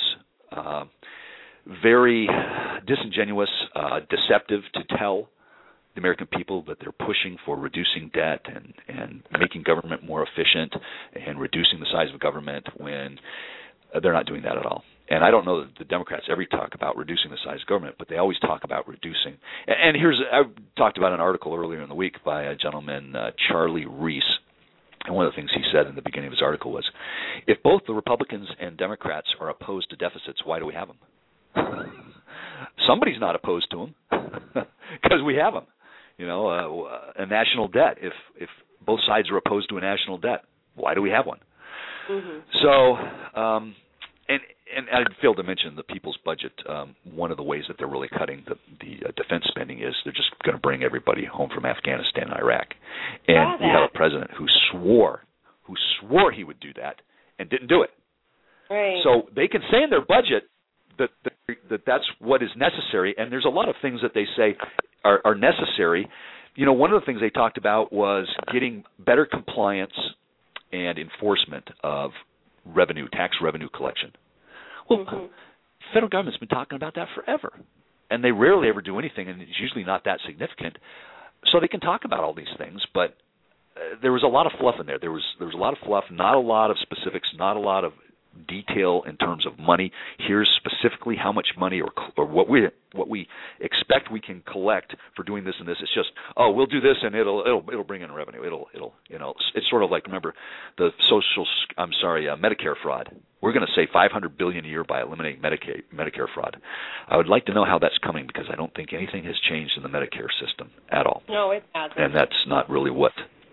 very disingenuous, deceptive to tell the American people that they're pushing for reducing debt and making government more efficient and reducing the size of government when they're not doing that at all. And I don't know that the Democrats ever talk about reducing the size of government, but they always talk about reducing. And I talked about an article earlier in the week by a gentleman, Charlie Reese. And one of the things he said in the beginning of his article was, if both the Republicans and Democrats are opposed to deficits, why do we have them? Somebody's not opposed to them because we have them. A national debt. If both sides are opposed to a national debt, why do we have one? Mm-hmm. So, and I failed to mention the people's budget. One of the ways that they're really cutting the defense spending is they're just going to bring everybody home from Afghanistan and Iraq. And we have a president who swore he would do that and didn't do it. Right. So they can say in their budget that's what is necessary, and there's a lot of things that they say are necessary. You know, one of the things they talked about was getting better compliance and enforcement of tax revenue collection. Well, the federal government's been talking about that forever, and they rarely ever do anything, and it's usually not that significant. So they can talk about all these things, but there was a lot of fluff in there. There was a lot of fluff, not a lot of specifics, not a lot of detail in terms of money. Here's specifically how much money or what we expect we can collect for doing this and this. It's just, we'll do this and it'll bring in revenue. It'll it's sort of like, remember the Medicare fraud. We're going to save $500 billion a year by eliminating Medicare fraud. I would like to know how that's coming, because I don't think anything has changed in the Medicare system at all. No, it hasn't. And that's not really what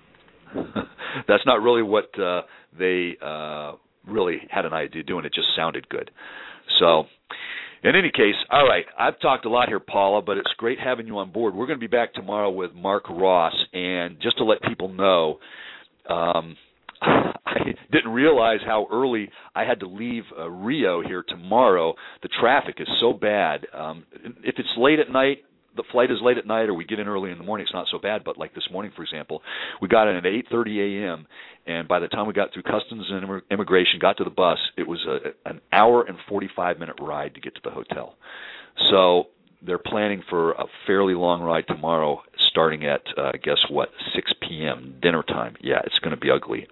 they really had an idea doing. It just sounded good. So, in any case, all right, I've talked a lot here, Paula, but it's great having you on board. We're going to be back tomorrow with Mark Ross, and just to let people know, I didn't realize how early I had to leave Rio here tomorrow. The traffic is so bad. If it's late at night, the flight is late at night, or we get in early in the morning, it's not so bad. But like this morning, for example, we got in at 8:30 a.m., and by the time we got through customs and immigration, got to the bus, it was an hour and 45-minute ride to get to the hotel. So they're planning for a fairly long ride tomorrow, starting at, 6 p.m., dinner time. Yeah, it's going to be ugly.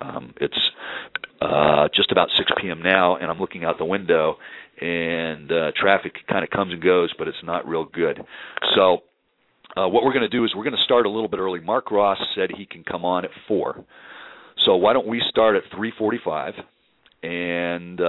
It's just about 6 p.m. now, and I'm looking out the window, and traffic kind of comes and goes, but it's not real good. So what we're going to do is we're going to start a little bit early. Mark Ross said he can come on at 4. So why don't we start at 3:45, and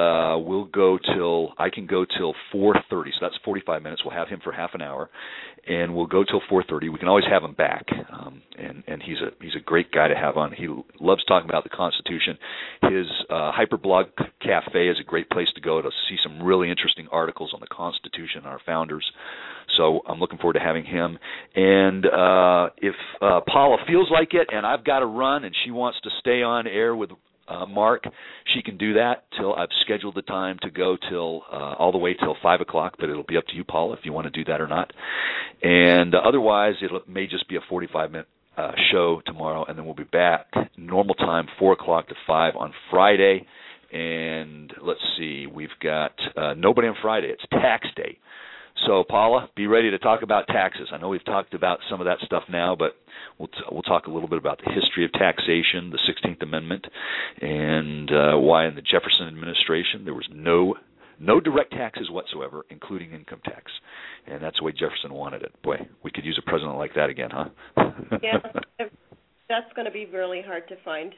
I can go till 4:30. So that's 45 minutes. We'll have him for half an hour, and we'll go till 4:30. We can always have him back, and he's a great guy to have on. He loves talking about the Constitution. His Hyperblog Cafe is a great place to go to see some really interesting articles on the Constitution and our founders. So I'm looking forward to having him. And if Paula feels like it, and I've got to run, and she wants to stay on air with Mark, she can do that till I've scheduled the time to go till all the way till 5 o'clock, but it'll be up to you, Paula, if you want to do that or not. And otherwise, it may just be a 45-minute show tomorrow, and then we'll be back normal time, 4 o'clock to 5 on Friday. And let's see, we've got nobody on Friday. It's tax day. So, Paula, be ready to talk about taxes. I know we've talked about some of that stuff now, but we'll talk a little bit about the history of taxation, the 16th Amendment, and why in the Jefferson administration there was no direct taxes whatsoever, including income tax. And that's the way Jefferson wanted it. Boy, we could use a president like that again, huh? Yeah, that's going to be really hard to find.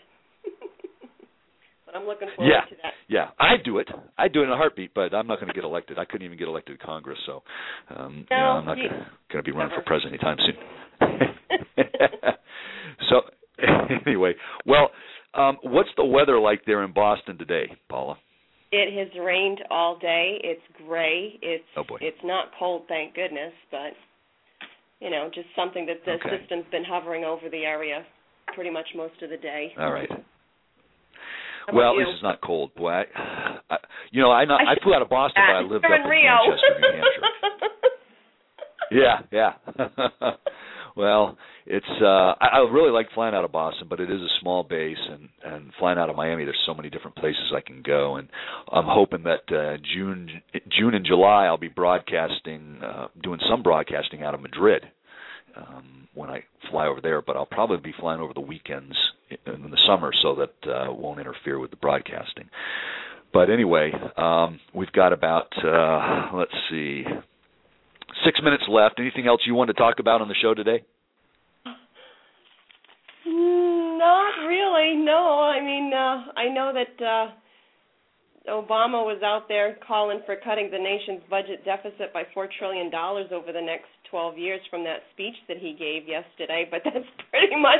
I'm looking forward to that. Yeah, I'd do it in a heartbeat, but I'm not going to get elected. I couldn't even get elected to Congress, so I'm not going to be running for president anytime soon. So anyway, well, what's the weather like there in Boston today, Paula? It has rained all day. It's gray. It's not cold, thank goodness, but just something that the system's been hovering over the area pretty much most of the day. All right. Well, this is not cold, boy. I flew out of Boston, but I lived up in Manchester, New Hampshire. Yeah. Well, it's I really like flying out of Boston, but it is a small base, and flying out of Miami, there's so many different places I can go, and I'm hoping that June and July I'll be doing some broadcasting out of Madrid when I fly over there, but I'll probably be flying over the weekends in the summer so that it won't interfere with the broadcasting. But anyway, we've got about, 6 minutes left. Anything else you want to talk about on the show today? Not really, no. I mean, I know that Obama was out there calling for cutting the nation's budget deficit by $4 trillion over the next 12 years from that speech that he gave yesterday, but that's pretty much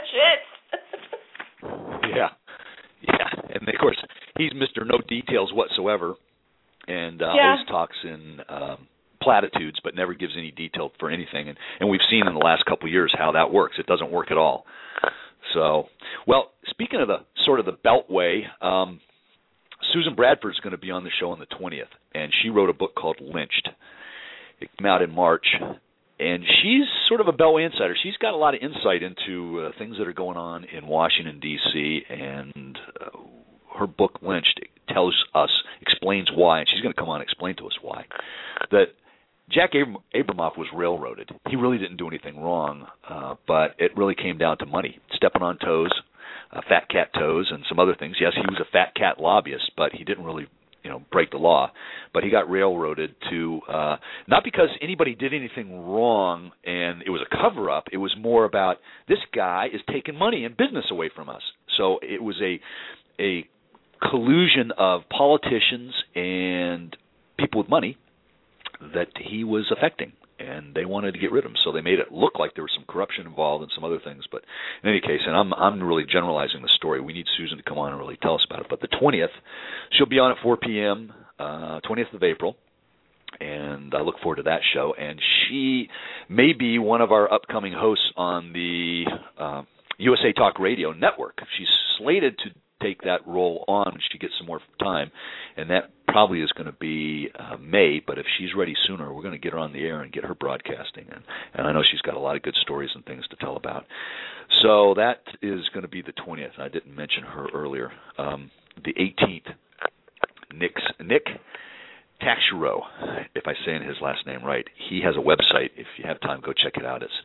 it. Yeah. And, of course, he's Mr. No Details whatsoever. and always talks in platitudes, but never gives any detail for anything. And we've seen in the last couple of years how that works. It doesn't work at all. So, well, speaking of the sort of the Beltway, Susan Bradford's going to be on the show on the 20th, and she wrote a book called Lynched. It came out in March, and she's sort of a Beltway insider. She's got a lot of insight into things that are going on in Washington, D.C., and her book, Lynched, explains why, and she's going to come on and explain to us why, that Jack Abramoff was railroaded. He really didn't do anything wrong, but it really came down to money, stepping on toes, fat cat toes, and some other things. Yes, he was a fat cat lobbyist, but he didn't really, break the law. But he got railroaded to not because anybody did anything wrong and it was a cover-up. It was more about this guy is taking money and business away from us. So it was a collusion of politicians and people with money that he was affecting, and they wanted to get rid of him. So they made it look like there was some corruption involved and some other things. But in any case, and I'm really generalizing the story. We need Susan to come on and really tell us about it. But the 20th, she'll be on at 4 p.m., 20th of April, and I look forward to that show. And she may be one of our upcoming hosts on the USA Talk Radio Network. She's slated to take that role on when she gets some more time, and that probably is going to be May, but if she's ready sooner, we're going to get her on the air and get her broadcasting, and I know she's got a lot of good stories and things to tell about. So that is going to be the 20th. I didn't mention her earlier. The 18th, Nick Taschereau, if I say his last name right, he has a website. If you have time, go check it out. It's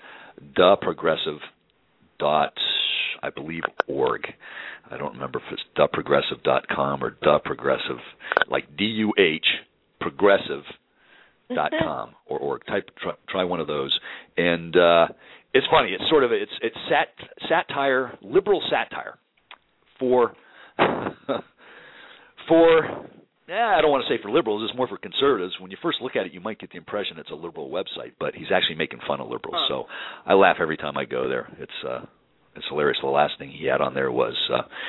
theprogressive.org. I don't remember if it's theprogressive.com or theprogressive, like D-U-H, progressive.com or org. Try one of those. And it's funny. It's sort of it's satire, liberal satire for I don't want to say for liberals. It's more for conservatives. When you first look at it, you might get the impression it's a liberal website, but he's actually making fun of liberals. So I laugh every time I go there. It's hilarious. The last thing he had on there was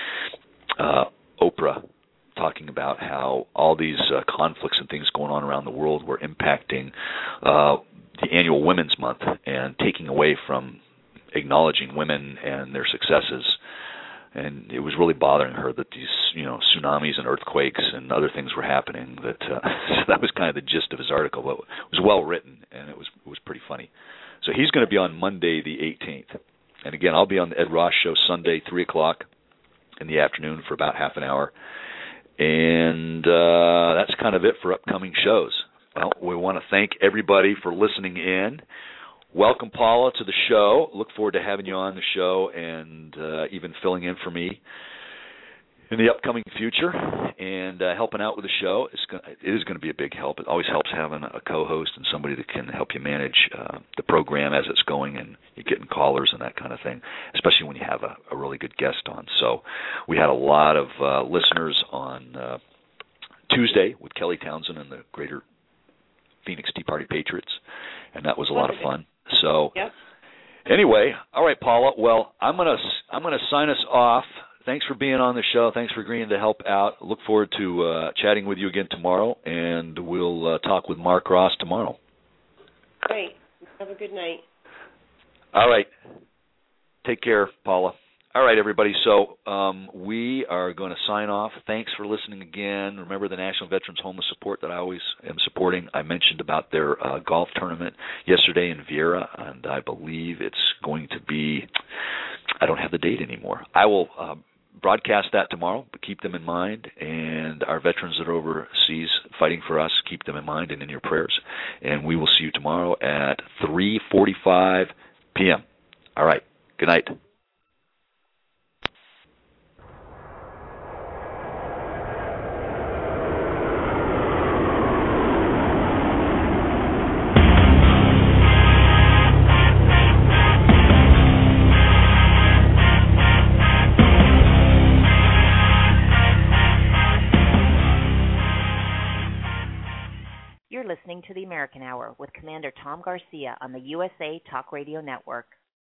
Oprah talking about how all these conflicts and things going on around the world were impacting the annual Women's Month and taking away from acknowledging women and their successes. And it was really bothering her that these, tsunamis and earthquakes and other things were happening. So that was kind of the gist of his article. But it was well written, and it was pretty funny. So he's going to be on Monday the 18th. And again, I'll be on the Ed Ross Show Sunday, 3 o'clock in the afternoon for about half an hour. And that's kind of it for upcoming shows. Well, we want to thank everybody for listening in. Welcome, Paula, to the show. Look forward to having you on the show and even filling in for me in the upcoming future and helping out with the show. It is going to be a big help. It always helps having a co-host and somebody that can help you manage the program as it's going, and you're getting callers and that kind of thing, especially when you have a really good guest on. So we had a lot of listeners on Tuesday with Kelly Townsend and the Greater Phoenix Tea Party Patriots, and that was a lot of fun. So anyway, all right, Paula. Well, I'm gonna sign us off. Thanks for being on the show. Thanks for agreeing to help out. Look forward to chatting with you again tomorrow, and we'll talk with Mark Ross tomorrow. Great. Have a good night. All right. Take care, Paula. All right, everybody. So we are going to sign off. Thanks for listening again. Remember the National Veterans Homeless Support that I always am supporting. I mentioned about their golf tournament yesterday in Viera, and I believe it's going to be, I don't have the date anymore. I will broadcast that tomorrow, but keep them in mind. And our veterans that are overseas fighting for us, keep them in mind and in your prayers. And we will see you tomorrow at 3:45 p.m. All right. Good night. Listening to the American Hour with Commander Tom Garcia on the USA Talk Radio Network.